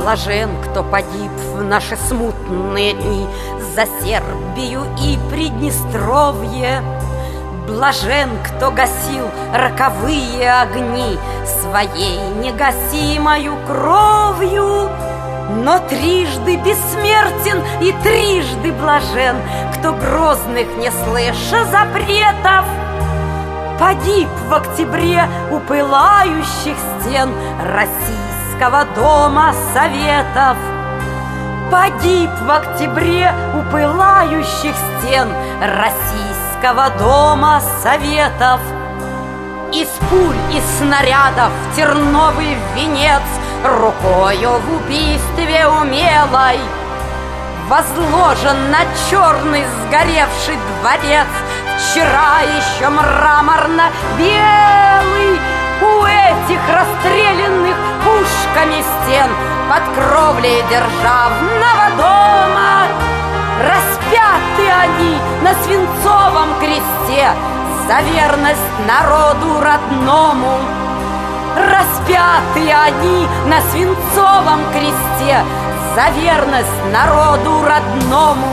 Блажен, кто погиб в наши смутные дни за Сербию и Приднестровье. Блажен, кто гасил роковые огни своей негасимою кровью. Но трижды бессмертен и трижды блажен, кто грозных, не слыша запретов, погиб в октябре у пылающих стен Российского дома Советов. Погиб в октябре у пылающих стен Российского дома Советов. Из пуль и снарядов терновый венец рукою в убийстве умелой возложен на черный сгоревший дворец, вчера еще мраморно-белый. У этих расстрелянных пушками стен под кровлей державного дома распяты они на свинцовом кресте за верность народу родному. Распяты они на свинцовом кресте за верность народу родному.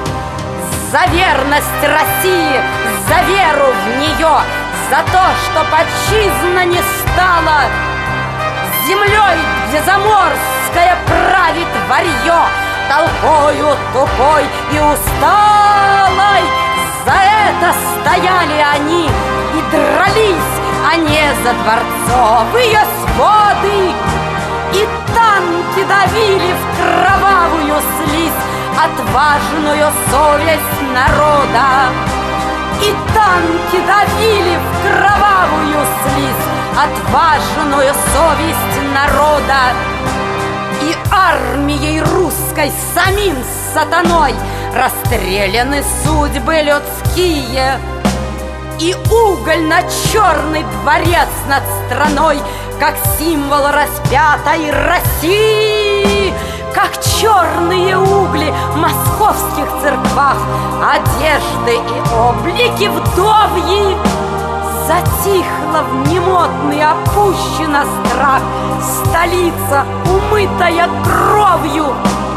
За верность России, за веру в нее, за то, что отчизна не стала землей, где заморская правит варье, толпою тупой и усталой. За это стояли они и дрались, а не за дворцовые своды. И танки давили в кровавую слизь отважную совесть народа. И танки давили в кровавую слизь отважную совесть народа. И армией русской самим сатаной расстреляны судьбы людские. И угольно-черный дворец над страной, как символ распятой России, как черные угли в московских церквах, одежды и облики вдовьи. Затихла в немотный, опущена страх, столица, умытая кровью.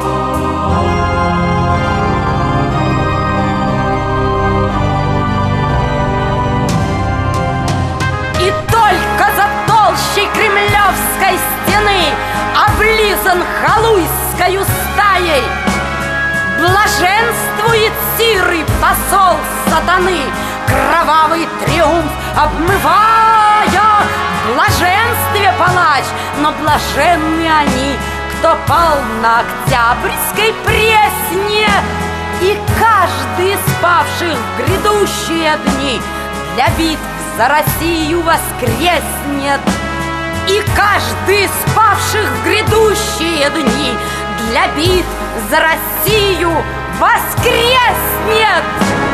И только за толщей кремлевской стены облизан халуйскою стаей блаженствует сирый посол сатаны, кровавый триумф обмывая. В блаженстве палач, но блаженны они, кто пал на Октябрьской пресне. И каждый из павших в грядущие дни для битв за Россию воскреснет. И каждый из павших в грядущие дни для битв за Россию воскреснет.